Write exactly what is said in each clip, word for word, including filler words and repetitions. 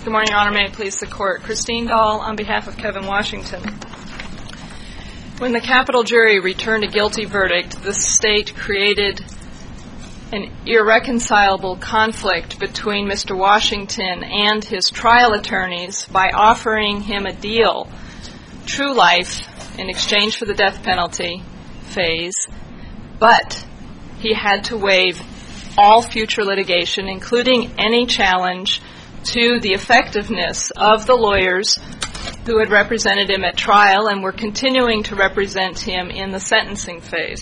Good morning, Your Honor. May it please the Court. Christine Dahl on behalf of Kevin Washington. When the capital jury returned a guilty verdict, the state created an irreconcilable conflict between Mister Washington and his trial attorneys by offering him a deal, true life, in exchange for the death penalty phase, but he had to waive all future litigation, including any challenge to the effectiveness of the lawyers who had represented him at trial and were continuing to represent him in the sentencing phase.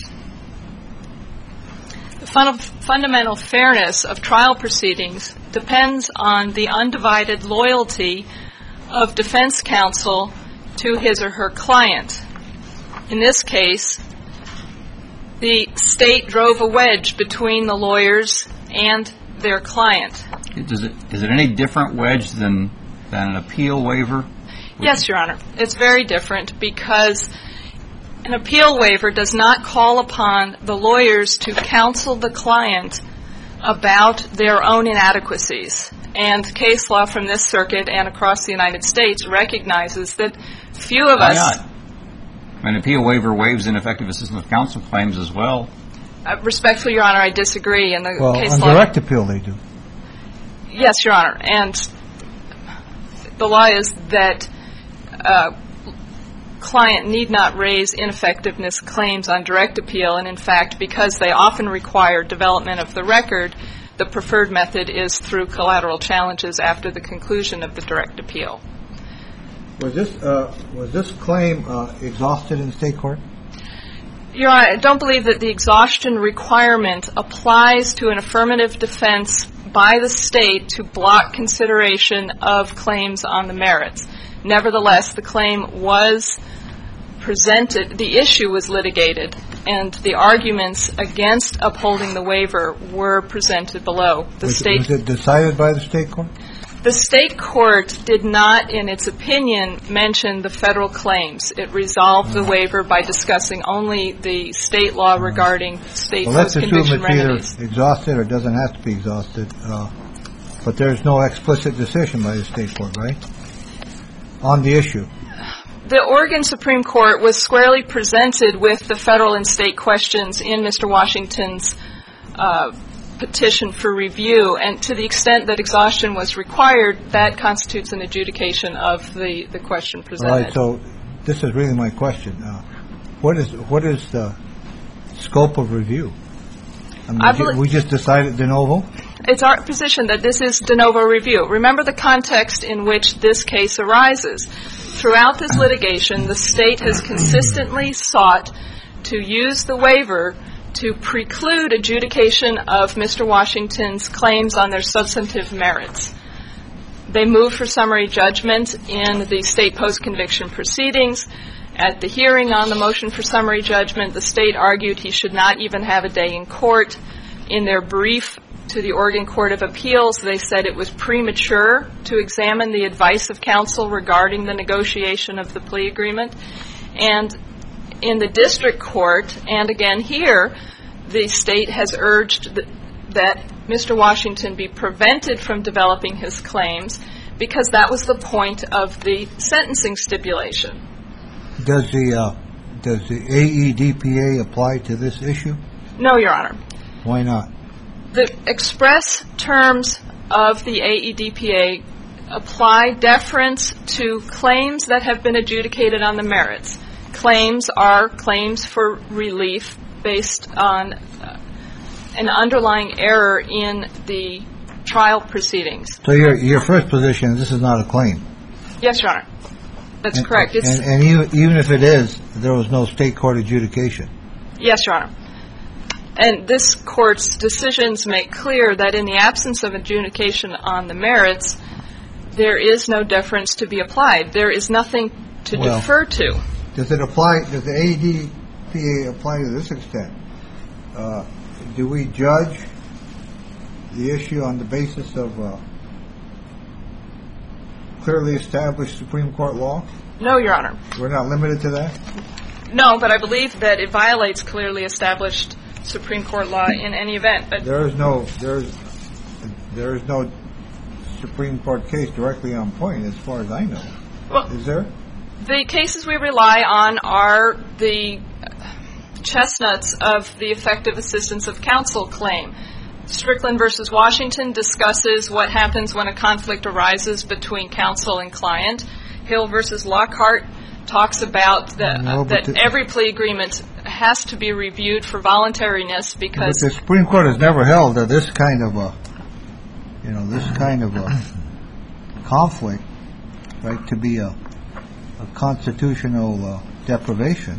The fun- fundamental fairness of trial proceedings depends on the undivided loyalty of defense counsel to his or her client. In this case, the state drove a wedge between the lawyers and their client. Is it, is it any different wedge than, than an appeal waiver? Yes, Your Honor. It's very different because an appeal waiver does not call upon the lawyers to counsel the client about their own inadequacies. And case law from this circuit and across the United States recognizes that few of Why us... not? An appeal waiver waives ineffective assistance of counsel claims as well. Uh, respectfully, Your Honor, I disagree. In the well, case on law, direct appeal they do. Yes, Your Honor. And the law is that uh, client need not raise ineffectiveness claims on direct appeal. And in fact, because they often require development of the record, the preferred method is through collateral challenges after the conclusion of the direct appeal. Was this uh, was this claim uh, exhausted in state court? Your Honor, I don't believe that the exhaustion requirement applies to an affirmative defense by the state to block consideration of claims on the merits. Nevertheless, the claim was presented, the issue was litigated, and the arguments against upholding the waiver were presented below. The was, state, was it decided by the state court? The state court did not, in its opinion, mention the federal claims. It resolved the waiver by discussing only the state law regarding state well, let's assume it's remedies. either exhausted or doesn't have to be exhausted, uh, but there's no explicit decision by the state court, right, on the issue? The Oregon Supreme Court was squarely presented with the federal and state questions in Mister Washington's uh petition for review, and to the extent that exhaustion was required, that constitutes an adjudication of the, the question presented. All right, so this is really my question. Uh, what is what is the scope of review? I mean, I believe, we just decided de novo? It's our position that this is de novo review. Remember the context in which this case arises. Throughout this litigation, the state has consistently sought to use the waiver to preclude adjudication of Mister Washington's claims on their substantive merits. They moved for summary judgment in the state post-conviction proceedings. At the hearing on the motion for summary judgment, the state argued he should not even have a day in court. In their brief to the Oregon Court of Appeals, they said it was premature to examine the advice of counsel regarding the negotiation of the plea agreement. And in the district court, and again here, the state has urged th- that Mister Washington be prevented from developing his claims because that was the point of the sentencing stipulation. Does the uh, does the A E D P A apply to this issue? No, Your Honor. Why not? The express terms of the A E D P A apply deference to claims that have been adjudicated on the merits. Claims are claims for relief based on uh, an underlying error in the trial proceedings. So your your first position, this is not a claim? Yes, Your Honor. That's and, correct. It's, and, and even, even if it is, there was no state court adjudication? Yes, Your Honor. And this court's decisions make clear that in the absence of adjudication on the merits, there is no deference to be applied. There is nothing to well, defer to. Does it apply, does the A E D P A apply to this extent? Uh, do we judge the issue on the basis of uh, clearly established Supreme Court law? No, Your Honor. We're not limited to that? No, but I believe that it violates clearly established Supreme Court law in any event. But there is no there is there is no Supreme Court case directly on point, as far as I know. Well, is there? The cases we rely on are the chestnuts of the effective assistance of counsel claim. Strickland versus Washington discusses what happens when a conflict arises between counsel and client. Hill versus Lockhart talks about the, no, uh, that the, every plea agreement has to be reviewed for voluntariness because but the Supreme Court has never held that this kind of a, you know, this kind of a conflict, right, to be a, a constitutional uh, deprivation.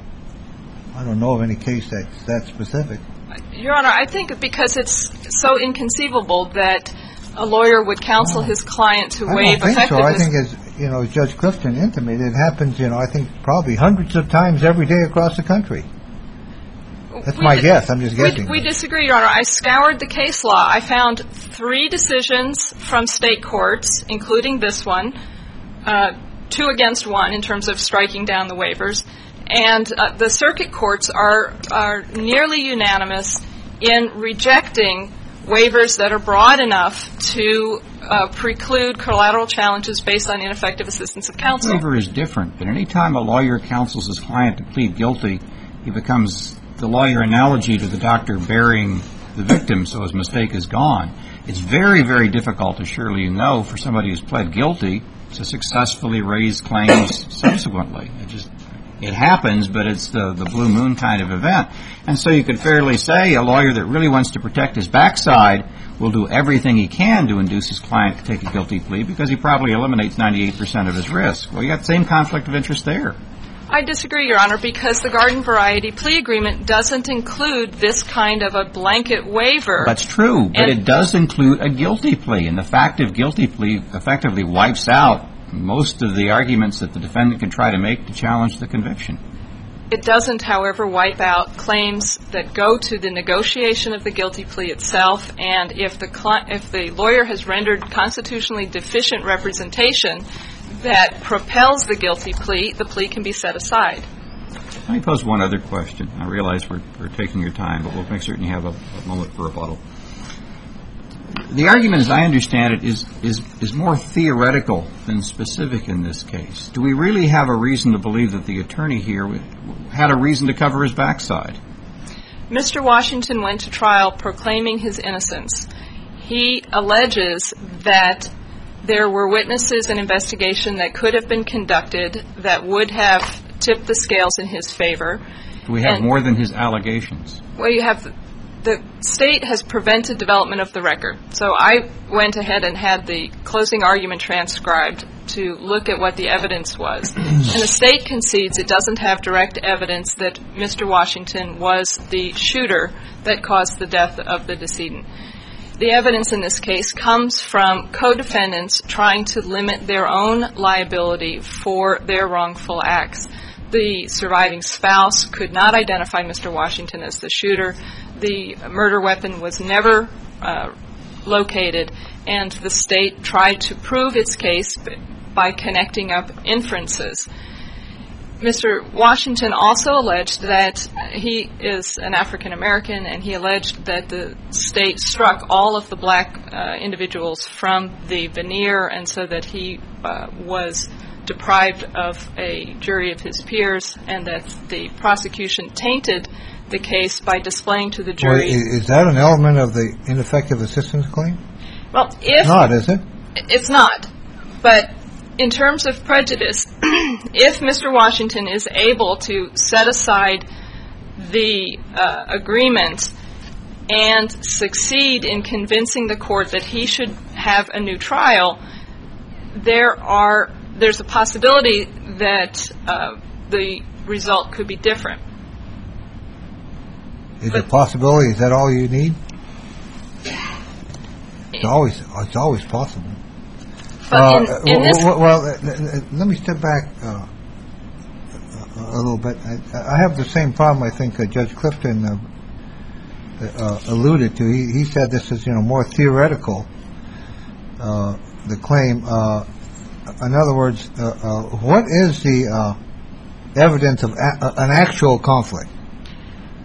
I don't know of any case that's that specific. Your Honor, I think because it's so inconceivable that a lawyer would counsel no. his client to I waive don't think effectiveness. so. I think, as you know, as Judge Clifton intimated, it happens, you know, I think probably hundreds of times every day across the country. That's we my di- guess. I'm just guessing. We, we disagree, Your Honor. I scoured the case law. I found three decisions from state courts, including this one, uh, two against one in terms of striking down the waivers. And uh, the circuit courts are are nearly unanimous in rejecting waivers that are broad enough to uh, preclude collateral challenges based on ineffective assistance of counsel. The waiver is different, but any time a lawyer counsels his client to plead guilty, he becomes the lawyer analogy to the doctor burying the victim so his mistake is gone. It's very, very difficult, as surely you know, for somebody who's pled guilty to successfully raise claims subsequently. It just It happens, but it's the, the blue moon kind of event. And so you could fairly say a lawyer that really wants to protect his backside will do everything he can to induce his client to take a guilty plea because he probably eliminates ninety-eight percent of his risk. Well, you got the same conflict of interest there. I disagree, Your Honor, because the garden variety plea agreement doesn't include this kind of a blanket waiver. That's true, but and it does include a guilty plea, and the fact of guilty plea effectively wipes out most of the arguments that the defendant can try to make to challenge the conviction. It doesn't, however, wipe out claims that go to the negotiation of the guilty plea itself, and if the cl- if the lawyer has rendered constitutionally deficient representation that propels the guilty plea, the plea can be set aside. Let me pose one other question. I realize we're, we're taking your time, but we'll make certain you have a, a moment for rebuttal. The argument, as I understand it, is, is is more theoretical than specific in this case. Do we really have a reason to believe that the attorney here had a reason to cover his backside? Mister Washington went to trial proclaiming his innocence. He alleges that there were witnesses and investigation that could have been conducted that would have tipped the scales in his favor. Do we have and, more than his allegations? Well, you have... The state has prevented development of the record. So I went ahead and had the closing argument transcribed to look at what the evidence was. And the state concedes it doesn't have direct evidence that Mister Washington was the shooter that caused the death of the decedent. The evidence in this case comes from co-defendants trying to limit their own liability for their wrongful acts. The surviving spouse could not identify Mister Washington as the shooter. The murder weapon was never uh, located, and the state tried to prove its case by connecting up inferences. Mister Washington also alleged that he is an African American, and he alleged that the state struck all of the black uh, individuals from the veneer, and so that he uh, was deprived of a jury of his peers, and that the prosecution tainted the case by displaying to the jury. Well, is that an element of the ineffective assistance claim? Well, if it's not, is it? It's not. But in terms of prejudice, if Mister Washington is able to set aside the uh, agreement and succeed in convincing the court that he should have a new trial, there are there's a possibility that uh, the result could be different. Is there a possibility? Is that all you need? It's always it's always possible. But uh, in, in well, this well, well uh, let me step back uh, a little bit. I, I have the same problem. I think uh, Judge Clifton uh, uh, alluded to. He, he said this is, you know, more theoretical. Uh, the claim. Uh, in other words, uh, uh, what is the uh, evidence of a- an actual conflict?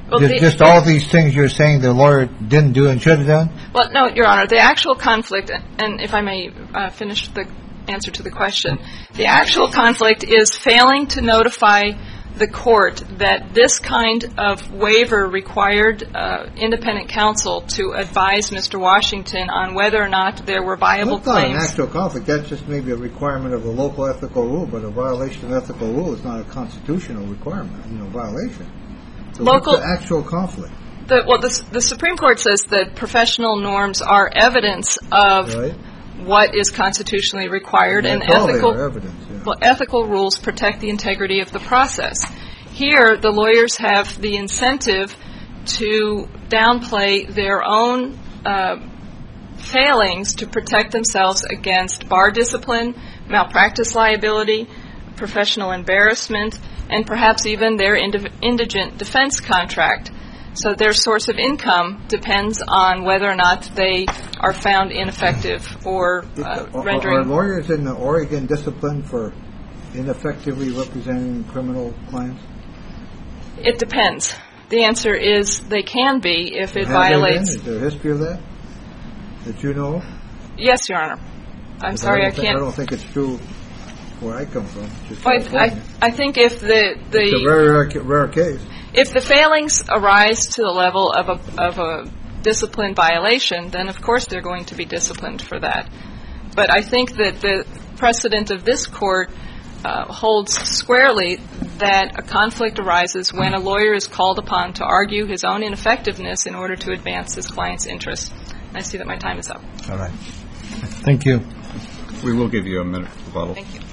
Well, just, the, just all these things you're saying the lawyer didn't do and should have done? Well, no, Your Honor. The actual conflict, and if I may uh, finish the answer to the question, the actual conflict is failing to notify the court that this kind of waiver required uh, independent counsel to advise Mister Washington on whether or not there were viable That's not claims. an actual conflict. That's just maybe a requirement of a local ethical rule, but a violation of ethical rule is not a constitutional requirement, you know, violation. So Local what's the actual conflict? The, well, the, the Supreme Court says that professional norms are evidence of Right. what is constitutionally required, and, That's all they ethical are, evidence, yeah. well, ethical rules protect the integrity of the process. Here, the lawyers have the incentive to downplay their own uh, failings to protect themselves against bar discipline, malpractice liability, professional embarrassment, and perhaps even their indi- indigent defense contract. So their source of income depends on whether or not they are found ineffective or uh, Are- rendering... Are lawyers in Oregon disciplined for ineffectively representing criminal clients? It depends. The answer is they can be if it Have violates... They been? Is there a history of that that you know of? Yes, Your Honor. I'm sorry, I, I, don't think, can't... I don't think it's true where I come from. Just I, I, California. I think if the... the It's a very rare, ca- rare case. If the failings arise to the level of a, of a discipline violation, then of course they're going to be disciplined for that. But I think that the precedent of this court uh, holds squarely that a conflict arises when a lawyer is called upon to argue his own ineffectiveness in order to advance his client's interests. I see that my time is up. All right. Thank you. We will give you a minute for rebuttal. Thank you.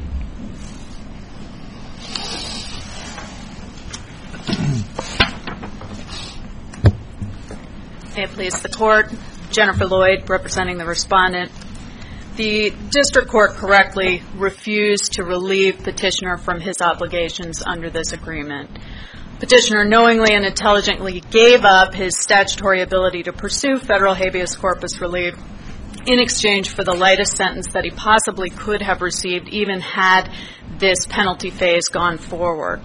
May it please the Court. Jennifer Lloyd, representing the respondent. The district court correctly refused to relieve petitioner from his obligations under this agreement. Petitioner knowingly and intelligently gave up his statutory ability to pursue federal habeas corpus relief in exchange for the lightest sentence that he possibly could have received, even had this penalty phase gone forward.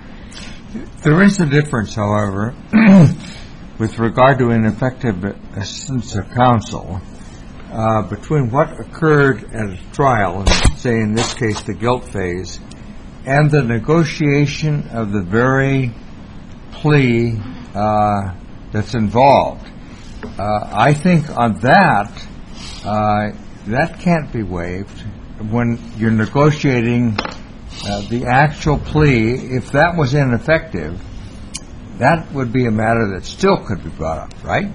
There is a difference, however, with regard to ineffective assistance of counsel uh, between what occurred at a trial, say in this case the guilt phase, and the negotiation of the very plea uh, that's involved. Uh, I think on that, uh, that can't be waived when you're negotiating uh, the actual plea. If that was ineffective, that would be a matter that still could be brought up, right?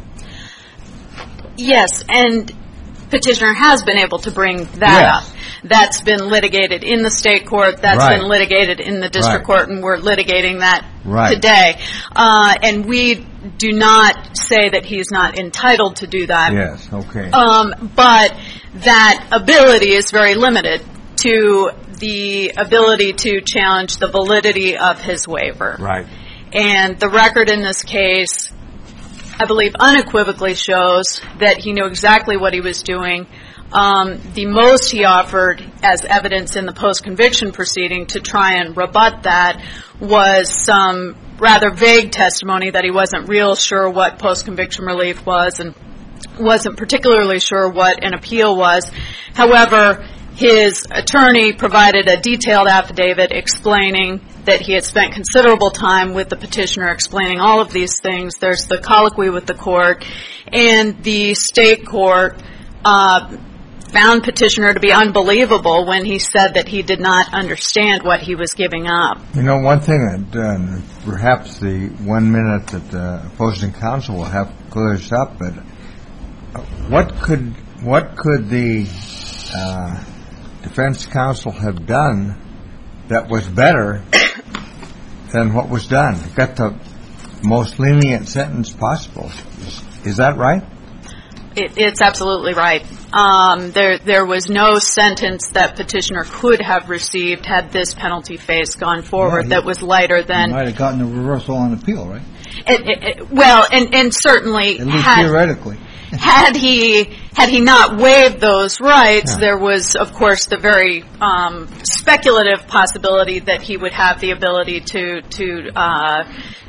Yes, and petitioner has been able to bring that Yes. up. That's been litigated in the state court. That's Right. been litigated in the district Right. court, and we're litigating that Right. today. Uh, and we do not say that he's not entitled to do that. Yes, okay. Um, but that ability is very limited to the ability to challenge the validity of his waiver. Right. And the record in this case, I believe, unequivocally shows that he knew exactly what he was doing. Um, the most he offered as evidence in the post-conviction proceeding to try and rebut that was some rather vague testimony that he wasn't real sure what post-conviction relief was and wasn't particularly sure what an appeal was. However, his attorney provided a detailed affidavit explaining that he had spent considerable time with the petitioner explaining all of these things. There's the colloquy with the court, and the state court uh, found petitioner to be unbelievable when he said that he did not understand what he was giving up. You know, one thing that uh, perhaps the one minute that the opposing counsel will have clears up, but what could what could the uh, defense counsel have done that was better than what was done? Got the most lenient sentence possible. Is, is that right? It, it's absolutely right. Um, there, there was no sentence that petitioner could have received had this penalty phase gone forward Yeah, he- that was lighter than. You might have gotten a reversal on appeal, right? It, it, it, well, and, and certainly At least had, theoretically. had he had he not waived those rights, Yeah. there was, of course, the very um, speculative possibility that he would have the ability to to uh,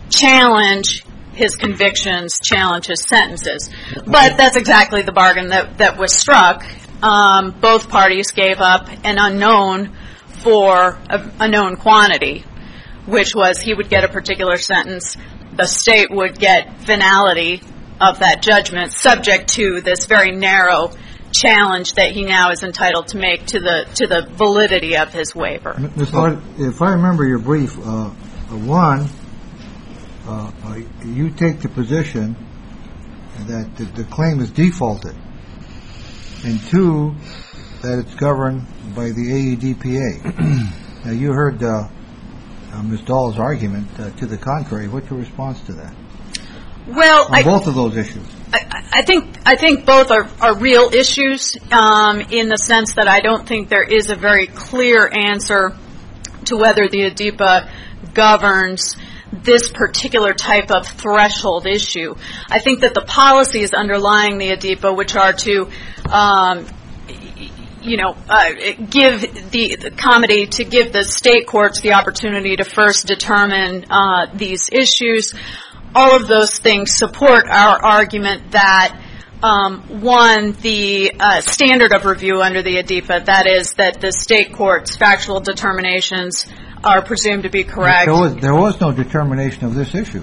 challenge his convictions, challenge his sentences. But that's exactly the bargain that, that was struck. Um, both parties gave up an unknown for a, a known quantity, which was he would get a particular sentence, the state would get finality of that judgment, subject to this very narrow challenge that he now is entitled to make to the to the validity of his waiver. Miz Lord, if I remember your brief, uh, one, uh, you take the position that the, the claim is defaulted, and two, that it's governed by the A E D P A. Now, you heard uh, uh, Miz Dahl's argument uh, to the contrary. What's your response to that? Well, on I, both of those issues. I, I think I think both are, are real issues um, in the sense that I don't think there is a very clear answer to whether the A D P A governs this particular type of threshold issue. I think that the policies underlying the A D P A, which are to um, you know, uh, give the, the comedy to give the state courts the opportunity to first determine uh, these issues. All of those things support our argument that, um, one, the uh, standard of review under the A D P A, that is that the state court's factual determinations are presumed to be correct. There was, there was no determination of this issue,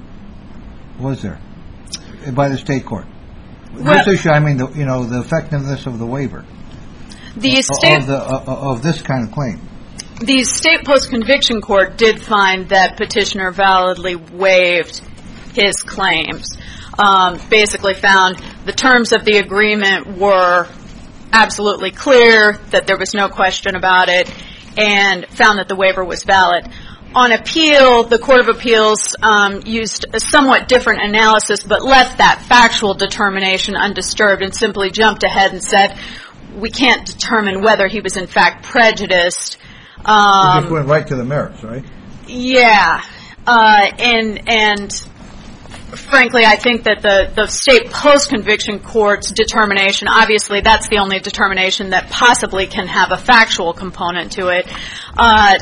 was there, by the state court? Well, this issue, I mean, the, you know, the effectiveness of the waiver. The state of, the, uh, of this kind of claim. The state post-conviction court did find that petitioner validly waived his claims. Um, basically found the terms of the agreement were absolutely clear, that there was no question about it, and found that the waiver was valid. On appeal, the Court of Appeals um, used a somewhat different analysis, but left that factual determination undisturbed and simply jumped ahead and said, we can't determine whether he was in fact prejudiced. Um, it just went right to the merits, right? Yeah. Uh, and, and frankly, I think that the, the state post-conviction court's determination, obviously that's the only determination that possibly can have a factual component to it, uh,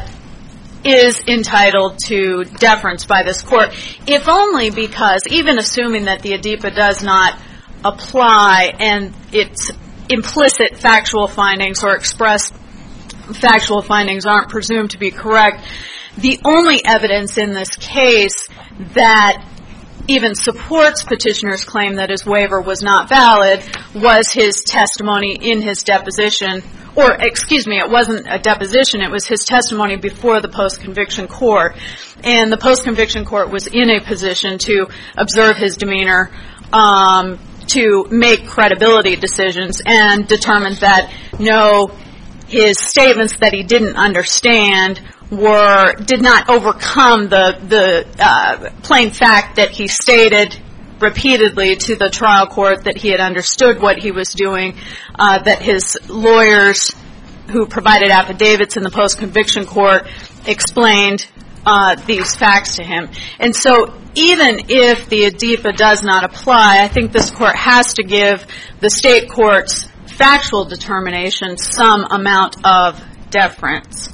is entitled to deference by this court, if only because, even assuming that the A D P A does not apply and its implicit factual findings or expressed factual findings aren't presumed to be correct, the only evidence in this case that even supports petitioner's claim that his waiver was not valid was his testimony in his deposition, or excuse me, it wasn't a deposition, it was his testimony before the post-conviction court. And the post-conviction court was in a position to observe his demeanor, um, to make credibility decisions, and determined that no, his statements that he didn't understand were did not overcome the the uh, plain fact that he stated repeatedly to the trial court that he had understood what he was doing, uh, that his lawyers who provided affidavits in the post-conviction court explained uh, these facts to him. And so even if the A D P A does not apply, I think this court has to give the state court's factual determination some amount of deference.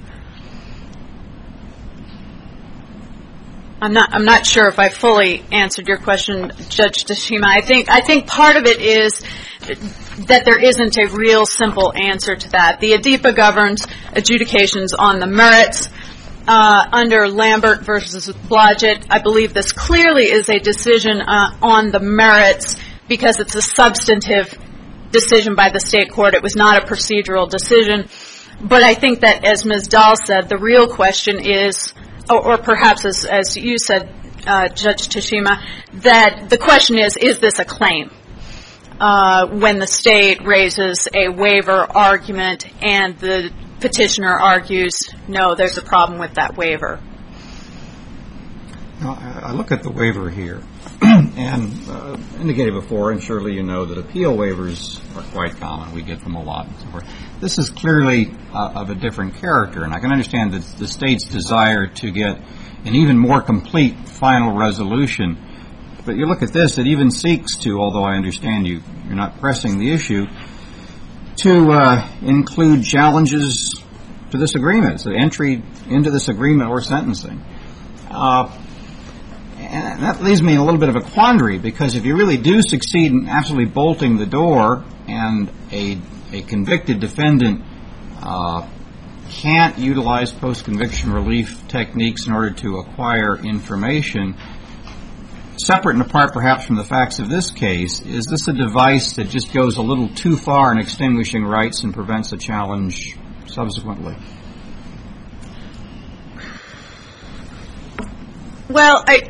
I'm not. I'm not sure if I fully answered your question, Judge Tashima. I think. I think part of it is that there isn't a real simple answer to that. The A D P A governs adjudications on the merits. Uh, under Lambert versus Blodgett, I believe this clearly is a decision uh, on the merits because it's a substantive decision by the state court. It was not a procedural decision. But I think that, as Miz Dahl said, the real question is, or, or perhaps as, as you said, uh, Judge Tashima, that the question is, is this a claim? Uh, when the state raises a waiver argument and the petitioner argues, no, there's a problem with that waiver. Now, I look at the waiver here, and uh, indicated before, and surely you know that appeal waivers are quite common. We get them a lot and so forth. This is clearly uh, of a different character, and I can understand that the state's desire to get an even more complete final resolution. But you look at this, it even seeks to, although I understand you, you're not pressing the issue, to uh, include challenges to this agreement, so entry into this agreement or sentencing. Uh, And that leaves me in a little bit of a quandary, because if you really do succeed in absolutely bolting the door and a, a convicted defendant uh, can't utilize post-conviction relief techniques in order to acquire information, separate and apart perhaps from the facts of this case, is this a device that just goes a little too far in extinguishing rights and prevents a challenge subsequently? Well, I,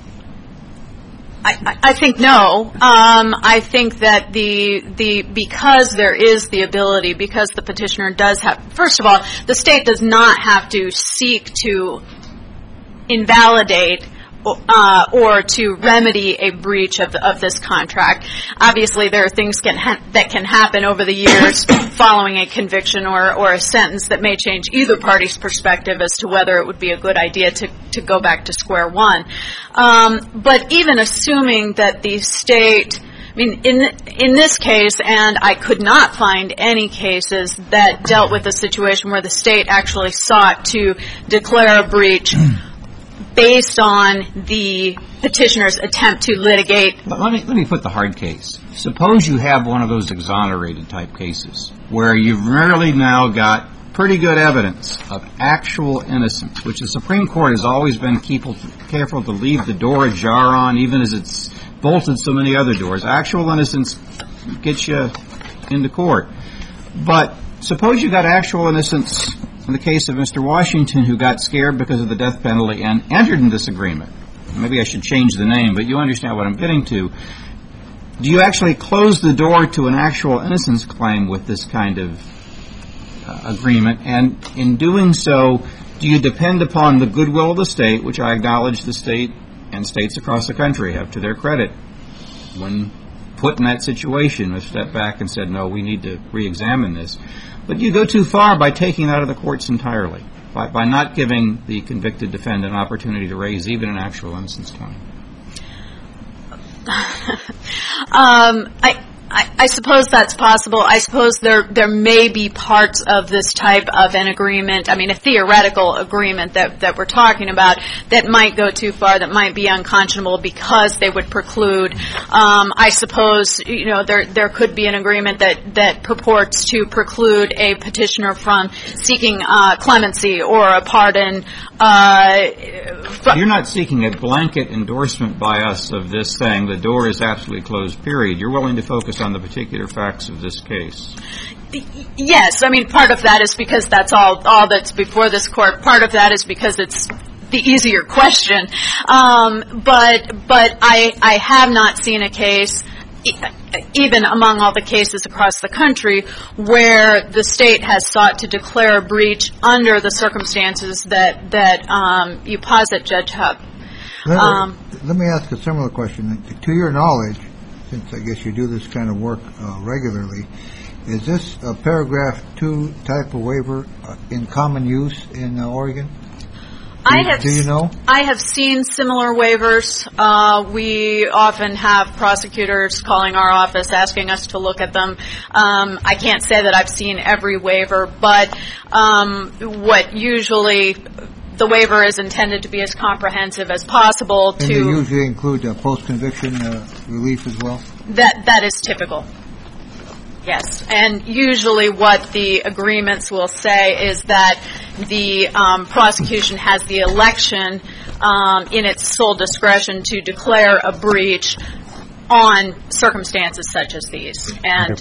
I, I think no. Um, I think that the the because there is the ability, because the petitioner does have. First of all, the state does not have to seek to invalidate Uh, or to remedy a breach of, of this contract. Obviously, there are things can ha- that can happen over the years following a conviction or, or a sentence that may change either party's perspective as to whether it would be a good idea to, to go back to square one. Um, but even assuming that the state, I mean, in in this case, and I could not find any cases that dealt with a situation where the state actually sought to declare a breach based on the petitioner's attempt to litigate. Let me, let me put the hard case. Suppose you have one of those exonerated type cases where you've really now got pretty good evidence of actual innocence, which the Supreme Court has always been careful to leave the door ajar on, even as it's bolted so many other doors. Actual innocence gets you into court. But suppose you got actual innocence in the case of Mister Washington, who got scared because of the death penalty and entered in this agreement. Maybe I should change the name, but you understand what I'm getting to. Do you actually close the door to an actual innocence claim with this kind of uh, agreement? And in doing so, do you depend upon the goodwill of the state, which I acknowledge the state and states across the country have to their credit, when put in that situation, have stepped back and said, no, we need to re-examine this? But you go too far by taking it out of the courts entirely, by, by not giving the convicted defendant an opportunity to raise even an actual innocence claim. um, I, I, I suppose that's possible. I suppose there there may be parts of this type of an agreement, I mean a theoretical agreement that, that we're talking about, that might go too far, that might be unconscionable because they would preclude. Um, I suppose, you know, there there could be an agreement that, that purports to preclude a petitioner from seeking uh, clemency or a pardon. Uh, You're not seeking a blanket endorsement by us of this saying the door is absolutely closed, period. You're willing to focus on the particular facts of this case. Yes, I mean, part of that is because that's all, all that's before this court. Part of that is because it's the easier question. Um, but but I, I have not seen a case, even among all the cases across the country, where the state has sought to declare a breach under the circumstances that, that um, you posit, Judge Hubb. Let, um, let me ask a similar question. To your knowledge, since I guess you do this kind of work uh, regularly, is this a paragraph two type of waiver uh, in common use in uh, Oregon? Do, I have, do you know? I have seen similar waivers. Uh, we often have prosecutors calling our office asking us to look at them. Um, I can't say that I've seen every waiver, but um, what usually the waiver is intended to be as comprehensive as possible. And to they usually include uh, post-conviction uh, relief as well? That that is typical. Yes, and usually what the agreements will say is that the um, prosecution has the election um, in its sole discretion to declare a breach on circumstances such as these. And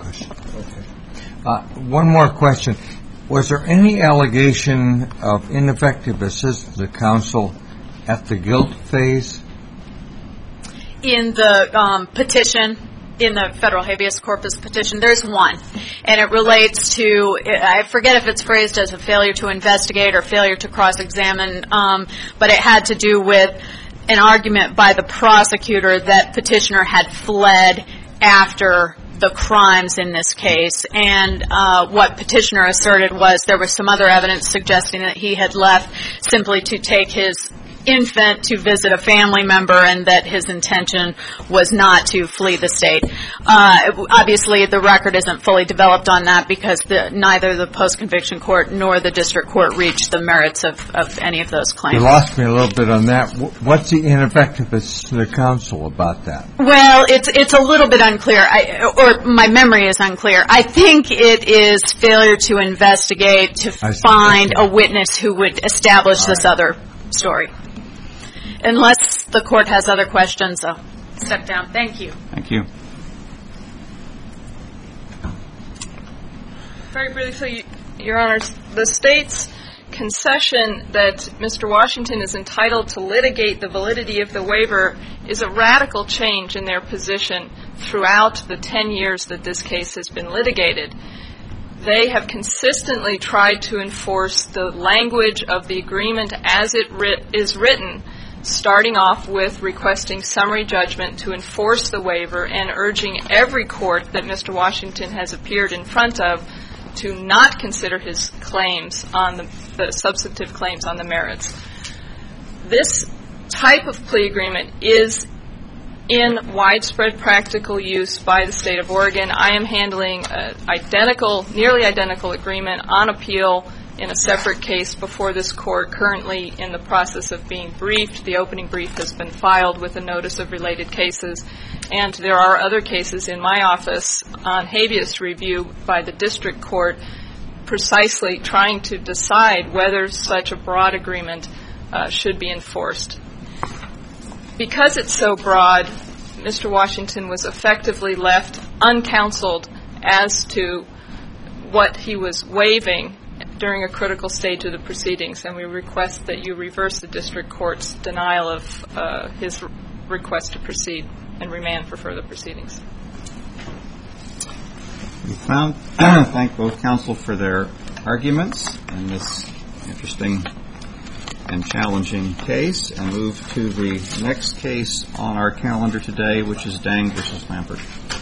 uh, one more question. Was there any allegation of ineffective assistance to counsel at the guilt phase? In the um, petition, in the federal habeas corpus petition, there's one. And it relates to, I forget if it's phrased as a failure to investigate or failure to cross-examine, um, but it had to do with an argument by the prosecutor that petitioner had fled after the crimes in this case. And uh, what petitioner asserted was there was some other evidence suggesting that he had left simply to take his infant to visit a family member and that his intention was not to flee the state. Uh, obviously, the record isn't fully developed on that because the, neither the post-conviction court nor the district court reached the merits of, of any of those claims. You lost me a little bit on that. What's the ineffectiveness to the counsel about that? Well, it's it's a little bit unclear, I, or my memory is unclear. I think it is failure to investigate to find a witness who would establish this other story. Unless the court has other questions, I'll step down. Thank you. Thank you. Very briefly, Your Honors, the state's concession that Mister Washington is entitled to litigate the validity of the waiver is a radical change in their position throughout the ten years that this case has been litigated. They have consistently tried to enforce the language of the agreement as it writ- is written, starting off with requesting summary judgment to enforce the waiver and urging every court that Mister Washington has appeared in front of to not consider his claims on the, the substantive claims on the merits. This type of plea agreement is in widespread practical use by the state of Oregon. I am handling an identical, nearly identical agreement on appeal in a separate case before this court, currently in the process of being briefed. The opening brief has been filed with a notice of related cases, and there are other cases in my office on habeas review by the district court precisely trying to decide whether such a broad agreement uh, should be enforced. Because it's so broad, Mister Washington was effectively left uncounseled as to what he was waiving during a critical stage of the proceedings, and we request that you reverse the district court's denial of uh, his re- request to proceed and remand for further proceedings. We found, thank both counsel for their arguments in this interesting and challenging case, and move to the next case on our calendar today, which is Dang versus Lampert.